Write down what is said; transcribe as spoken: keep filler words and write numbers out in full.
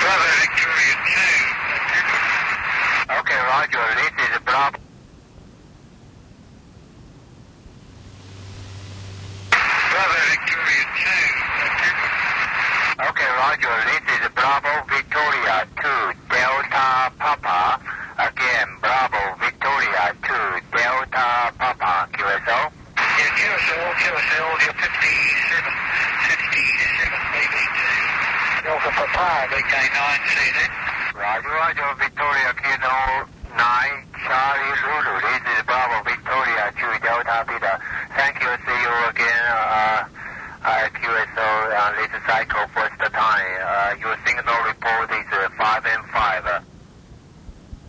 Bravo Victoria two. Okay, Roger. This is Bravo. Bravo Victoria two. Okay, Roger. This is Bravo Victoria two, Delta Papa. Again, Bravo Victoria two, Delta Papa. Q S O? Yeah, Q S L, Q S L, you're fifty-seven, fifty-seven, B B two. Delta Papa, V K nine C Z. Roger, Roger. Victoria Kilo nine, Charlie Lulu. This is Bravo Victoria two, Delta Beta. Thank you. See you again uh, at Q S O on this cycle first time. Uh, your signal report is uh, five and five.